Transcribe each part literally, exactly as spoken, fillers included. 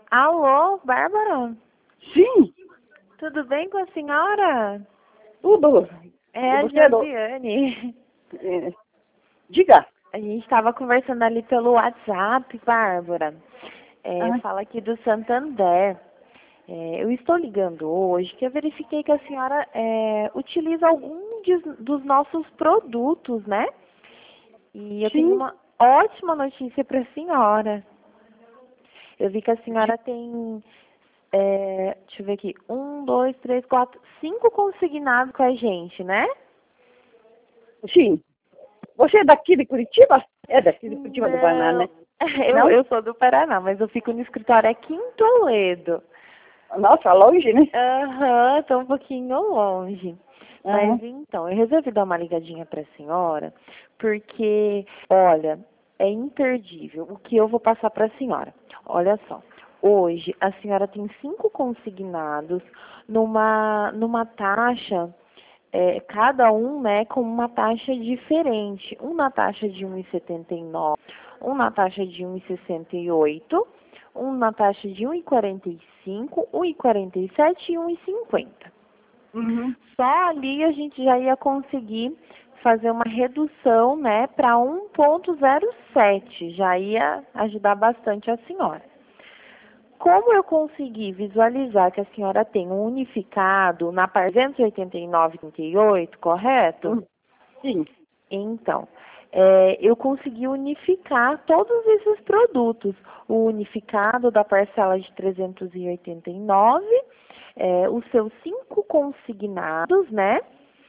Alô, Bárbara? Sim, Tudo bem com a senhora? tudo. É E a você, do- Josiane. é, diga. A gente estava conversando ali pelo WhatsApp, Bárbara. É, Ah, fala aqui do Santander. É, eu estou ligando hoje que eu verifiquei que a senhora é, utiliza algum de- dos nossos produtos, né? E eu tenho sim, uma ótima notícia para a senhora. Eu vi que a senhora di- tem, é, deixa eu ver aqui, um, dois, três, quatro, cinco consignados com a gente, né? sim. Você é daqui de Curitiba? É daqui de Curitiba do Paraná, Não, né? eu, Não? eu sou do Paraná, mas eu fico no escritório aqui em Toledo. Nossa, longe, né? Aham, tô um pouquinho longe. Mas Aham. então, eu resolvi dar uma ligadinha para a senhora, porque, olha, é imperdível o que eu vou passar para a senhora. Olha só, hoje a senhora tem cinco consignados numa, numa taxa, é, cada um, né, com uma taxa diferente. Um na taxa de um e setenta e nove, um na taxa de um e sessenta e oito, um na taxa de um e quarenta e cinco, um e quarenta e sete e um e cinquenta. Uhum. Só ali a gente já ia conseguir fazer uma redução, né, para um ponto zero sete, já ia ajudar bastante a senhora. Como eu consegui visualizar que a senhora tem um unificado na par duzentos e oitenta e nove vírgula trinta e oito, correto? Uhum. Sim. Então, é, eu consegui unificar todos esses produtos. O unificado da parcela de trezentos e oitenta e nove, é, os seus cinco consignados, né?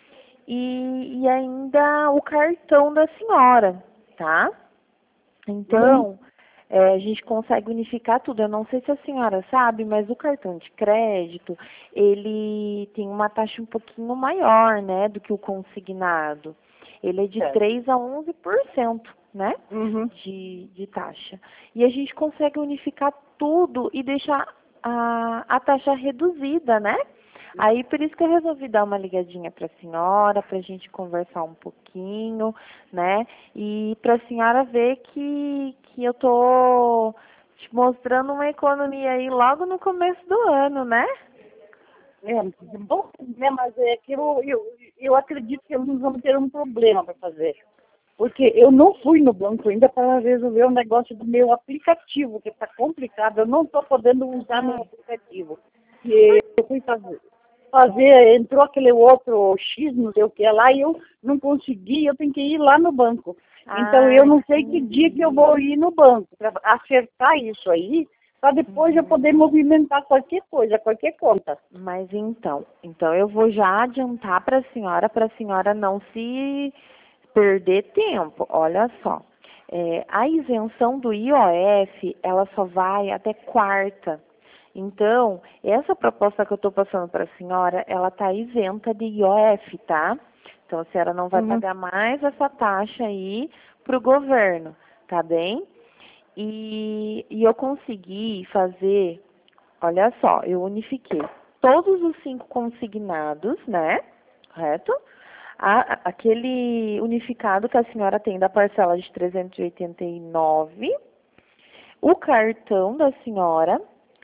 E, e ainda o cartão da senhora, tá? Uhum. Então, é, a gente consegue unificar tudo. Eu não sei se a senhora sabe, mas o cartão de crédito, ele tem uma taxa um pouquinho maior, né, do que o consignado. Ele é de Certo. três a onze por cento, né, Uhum. de, de taxa. E a gente consegue unificar tudo e deixar a, a taxa reduzida, né? Aí, por isso que eu resolvi dar uma ligadinha para a senhora, para a gente conversar um pouquinho, né? E para a senhora ver que, que eu tô te mostrando uma economia aí logo no começo do ano, né? É, bom, né, mas é que eu, eu, eu acredito que nós vamos ter um problema para fazer. Porque eu não fui no banco ainda para resolver o negócio do meu aplicativo, que está complicado. Eu não estou podendo usar meu aplicativo. E eu fui fazer, fazer, entrou aquele outro X, não sei o que lá, e eu não consegui, eu tenho que ir lá no banco. Então Ah, eu não sei que dia que eu entendi. vou ir no banco, para acertar isso aí, para depois eu poder Uhum. movimentar qualquer coisa, qualquer conta. Mas então, então eu vou já adiantar para a senhora, para a senhora não se perder tempo. Olha só, é, a isenção do I O F, ela só vai até quarta. Então, essa proposta que eu estou passando para a senhora, ela está isenta de I O F, tá? Então, a senhora não vai Uhum. pagar mais essa taxa aí para o governo, tá bem? E, e eu consegui fazer, olha só, eu unifiquei todos os cinco consignados, né? Correto? A- a- aquele unificado que a senhora tem da parcela de trezentos e oitenta e nove, o cartão da senhora,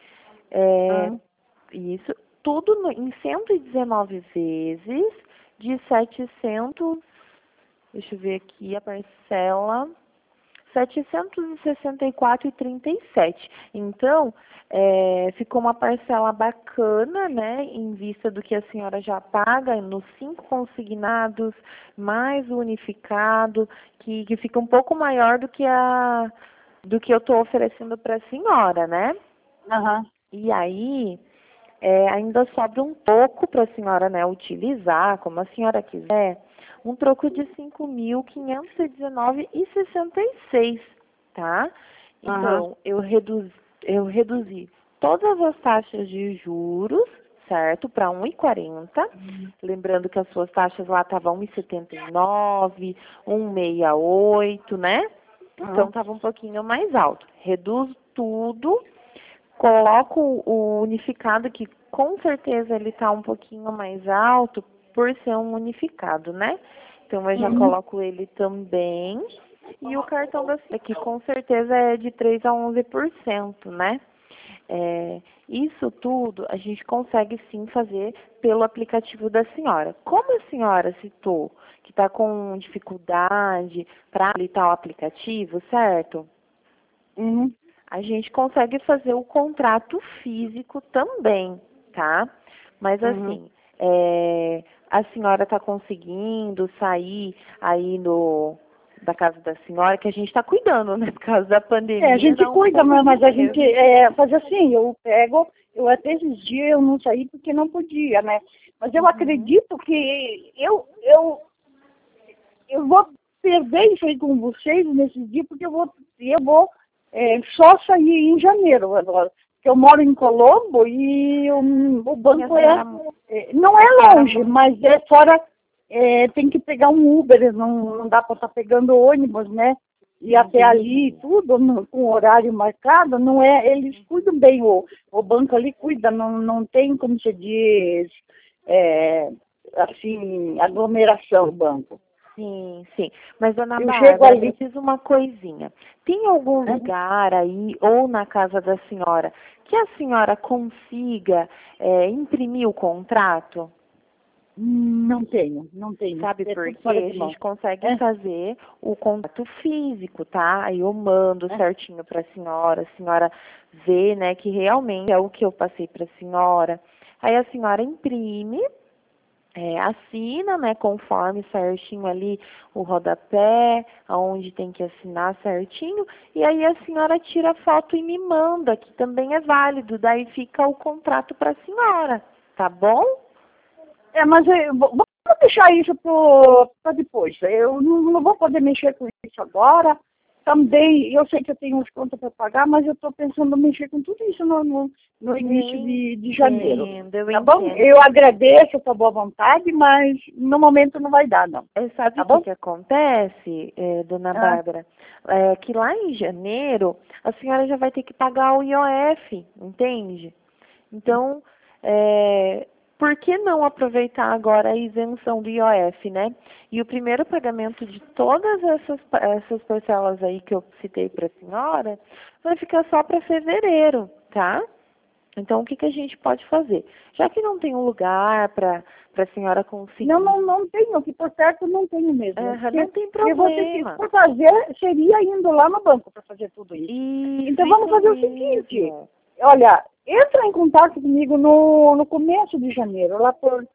é, Uhum. isso, tudo no- em cento e dezenove vezes de setecentos, deixa eu ver aqui a parcela, setecentos e sessenta e quatro vírgula trinta e sete. Então, é, ficou uma parcela bacana, né, em vista do que a senhora já paga nos cinco consignados, mais o unificado, que, que fica um pouco maior do que a do que eu estou oferecendo para a senhora, né? Aham. E aí, é, ainda sobra um pouco para a senhora, né, utilizar, como a senhora quiser, um troco de cinco mil quinhentos e dezenove vírgula sessenta e seis, tá? Aham. Então, eu, reduz, eu reduzi todas as taxas de juros, certo, para um vírgula quarenta. Lembrando que as suas taxas lá estavam um vírgula setenta e nove, um vírgula sessenta e oito, né? Então, Aham. estava um pouquinho mais alto. Reduzo tudo, coloco o unificado, que com certeza ele está um pouquinho mais alto por ser um unificado, né? Então eu já Uhum. coloco ele também. E o cartão da Cia, que com certeza é de três a onze por cento, né? É, isso tudo a gente consegue sim fazer pelo aplicativo da senhora. Como a senhora citou que está com dificuldade para habilitar o aplicativo, certo? Uhum. A gente consegue fazer o contrato físico também, tá? Mas Uhum. assim, é, a senhora está conseguindo sair aí no, da casa da senhora, que a gente está cuidando, né? Por causa da pandemia. É, a gente dá um cuida, pouco mas, de mas a gente medo. é, faz assim, eu pego, eu até esses dias eu não saí porque não podia, né? Mas eu Uhum. acredito que eu, eu, eu vou perder isso aí com vocês nesses dias, porque eu vou, eu vou é, só sair em janeiro agora. Porque eu moro em Colombo e o, o E a banco é, senhora, é, não a é senhora longe, mas é fora, é, tem que pegar um Uber, não, não dá para estar pegando ônibus, né? E até ali entendi. tudo no, com horário marcado, não é, eles cuidam bem, o, o banco ali cuida, não, não tem, como se diz, é, assim, aglomeração o banco. Sim, sim. Mas, dona Eu chego Bárbara, ali, preciso uma coisinha. Tem algum né? lugar aí, ou na casa da senhora, que a senhora consiga é, imprimir o contrato? Não tenho, não tenho, Sabe é por tudo quê? fora A de mão. gente consegue É, fazer o contrato físico, tá? Aí eu mando é. certinho para a senhora, a senhora vê, né, que realmente é o que eu passei para a senhora. Aí a senhora imprime, é, assina, né, conforme certinho ali o rodapé, aonde tem que assinar certinho, e aí a senhora tira a foto e me manda, que também é válido, daí fica o contrato para a senhora, tá bom? É, mas eu, vou vou deixar isso para depois. Eu não, não vou poder mexer com isso agora. Também, eu sei que eu tenho umas contas para pagar, mas eu estou pensando em mexer com tudo isso no, no, no Eu início de, de janeiro. entendo, eu Tá bom? entendo. Eu agradeço a sua boa vontade, mas no momento não vai dar, não. É, sabe Tá o que bom? que acontece, é, dona Ah, Bárbara? É, que lá em janeiro a senhora já vai ter que pagar o I O F, entende? Então, é, por que não aproveitar agora a isenção do I O F, né? E o primeiro pagamento de todas essas, pa- essas parcelas aí que eu citei para a senhora vai ficar só para fevereiro, tá? Então, o que que a gente pode fazer? Já que não tem um lugar para para a senhora não, conseguir, não, não tenho, que por certo não tenho mesmo. aham, Porque não tem eu vou ter que, problema. por fazer, seria indo lá no banco para fazer tudo isso. Isso, Então vamos isso fazer o seguinte, mesmo. olha, entra em contato comigo no, no começo de janeiro, lá por,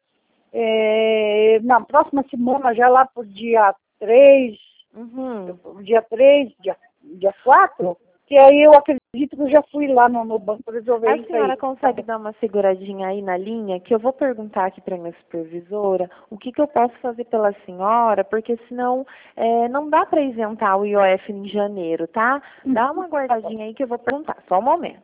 é, na próxima semana, já lá por dia três, Uhum. dia três, dia, dia quatro, que aí eu acredito que eu já fui lá no, no banco resolver A isso senhora aí. Tá consegue bom? dar uma seguradinha aí na linha, que eu vou perguntar aqui para minha supervisora o que, que eu posso fazer pela senhora, porque senão é, não dá para isentar o I O F em janeiro, tá? Dá uma Tá bom. guardadinha aí que eu vou perguntar, só um momento.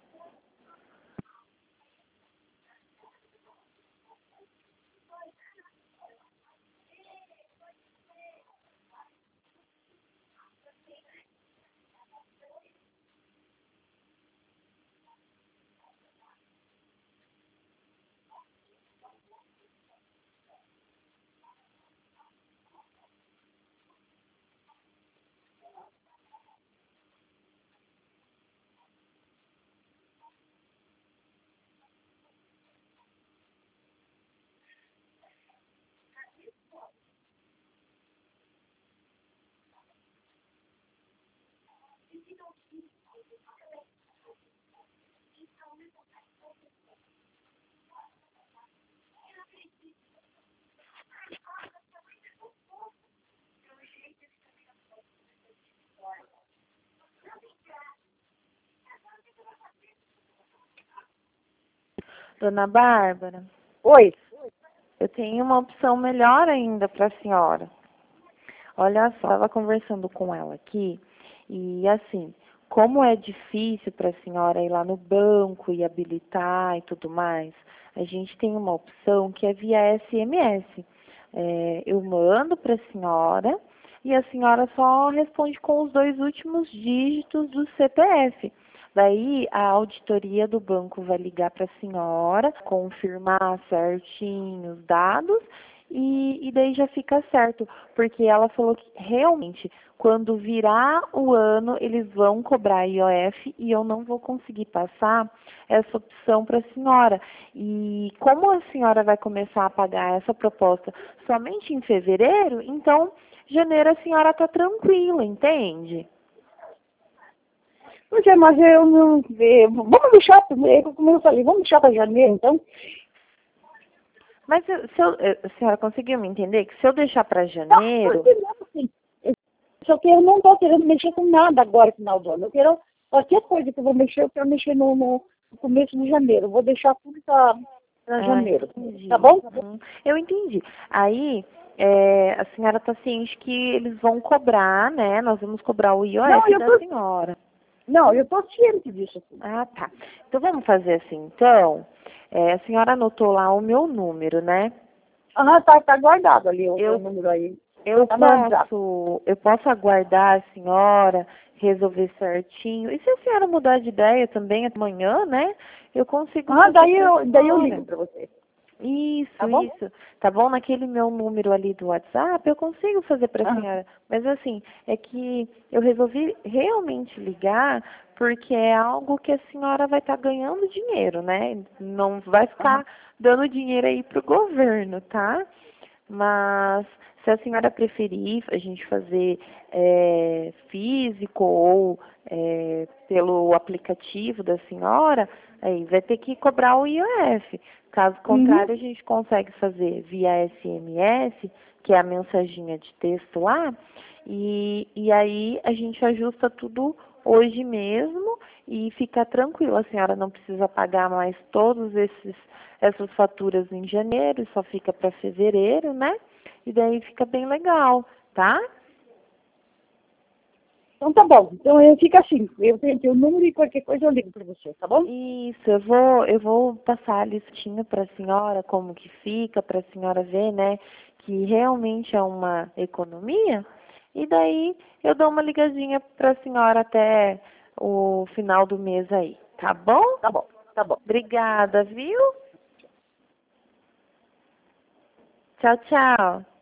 Dona Bárbara, Oi. eu tenho uma opção melhor ainda para a senhora. Olha só, estava conversando com ela aqui e assim, como é difícil para a senhora ir lá no banco e habilitar e tudo mais, a gente tem uma opção que é via S M S. É, eu mando para a senhora e a senhora só responde com os dois últimos dígitos do C P F. Daí a auditoria do banco vai ligar para a senhora, confirmar certinho os dados e, e daí já fica certo, porque ela falou que realmente, quando virar o ano, eles vão cobrar I O F e eu não vou conseguir passar essa opção para a senhora. E como a senhora vai começar a pagar essa proposta somente em fevereiro, então, janeiro a senhora está tranquila, entende? Pois é, mas eu não... Eu, vamos deixar, como eu falei, vamos deixar para janeiro, então. Mas se eu, a senhora conseguiu me entender que se eu deixar para Não, janeiro... assim, eu só que eu não estou querendo mexer com nada agora, final do ano. Eu quero, qualquer coisa que eu vou mexer, eu quero mexer no, no começo de janeiro. Eu vou deixar tudo para Ah, janeiro, entendi. tá bom? Uhum. Eu entendi. Aí, é, a senhora está ciente que eles vão cobrar, né? Nós vamos cobrar o I O F Não, eu da tô, senhora. não, eu estou ciente disso. Ah, tá. Então, vamos fazer assim. Então, é, a senhora anotou lá o meu número, né? Ah, tá, tá guardado ali o, Eu, o número aí. eu, Tá no WhatsApp. posso, eu posso aguardar a senhora, resolver certinho. E se a senhora mudar de ideia também amanhã, né? Eu consigo Ah, fazer daí pra eu, daí eu senhora. ligo para você. Isso, Tá bom? isso. Tá bom? Naquele meu número ali do WhatsApp, eu consigo fazer para a Ah, senhora. Mas assim, é que eu resolvi realmente ligar porque é algo que a senhora vai estar ganhando dinheiro, né? Não vai ah, ficar dando dinheiro aí pro governo, tá? Mas se a senhora preferir a gente fazer é, físico ou é, pelo aplicativo da senhora, aí vai ter que cobrar o I O F. Caso uhum. contrário, a gente consegue fazer via S M S, que é a mensaginha de texto lá, e, e aí a gente ajusta tudo hoje mesmo e fica tranquilo. A senhora não precisa pagar mais todos esses essas faturas em janeiro, só fica para fevereiro, né? E daí fica bem legal, tá? Então tá bom. Então eu fico assim. Eu tenho aqui o número e qualquer coisa eu ligo para você, tá bom? Isso, eu vou, eu vou passar a listinha para a senhora, como que fica, para a senhora ver, né, que realmente é uma economia. E daí eu dou uma ligadinha para a senhora até o final do mês aí, tá bom? Tá bom, tá bom. Obrigada, viu? Tchau, tchau.